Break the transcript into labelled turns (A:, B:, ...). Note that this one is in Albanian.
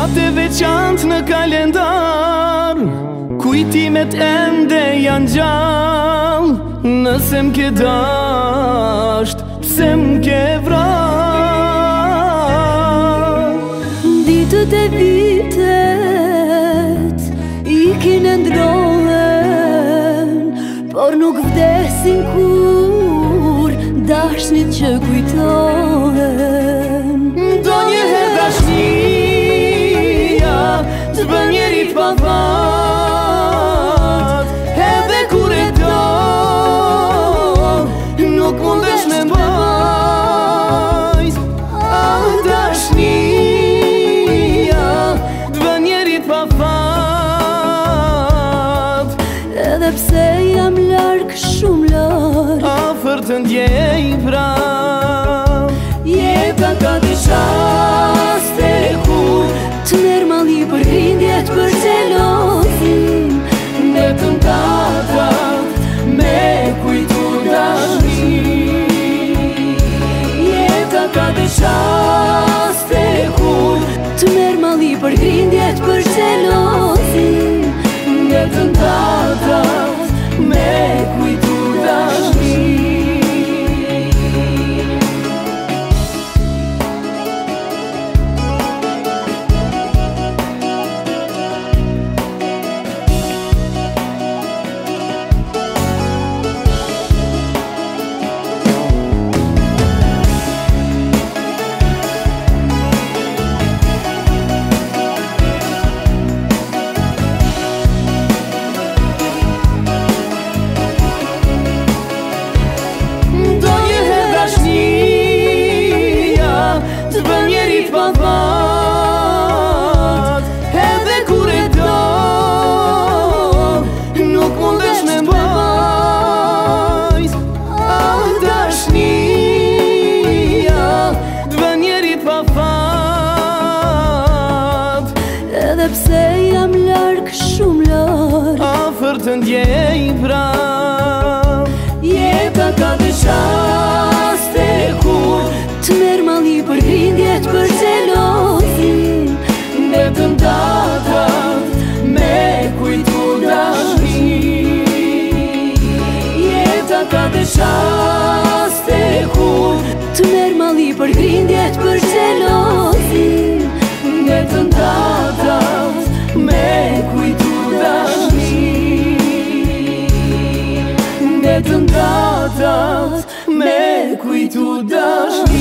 A: Date veçant në kalendar, kujtimet ende janë gjallë. Nëse m'ke dasht, pse m'ke vrarë?
B: Ditët e vitet ikin e ndrohen, por nuk vdesin kur dashnit që kujtohen.
A: Do njëherë dashnia të bën njerit pa vat, edhe kur e do nuk mundesh me mbajt. Dashnia të bën njerit pa fat,
B: edhe pse jam larg, shumë larg,
A: afër të ndjej prap.
B: Jeta ka di qaste kur të merë mali për rindjet për xhelozin,
A: Ndetën tatat me kujtu dashni.
B: Jeta ka di qaste kur të merë mali për rindjet për xhelozin,
A: Ndetën tatat me kujtu dashni. Të bën njerit pa vat, edhe kur e do nuk mundesh me mbajt. Dashnia të bën njerit pa fat,
B: edhe pse jam larg, shumë larg,
A: afër të ndjej prap.
B: Jeta ka di qaste kur të merë mali për rindjet për xhelozin,
A: Ndetën tatat me kujtu dashni.
B: Jeta ka di qaste kur të merë mali për rindjet për xhelozin,
A: Ndetën tatat me kujtu dashni. Ndetën tatat me kujtu dashni.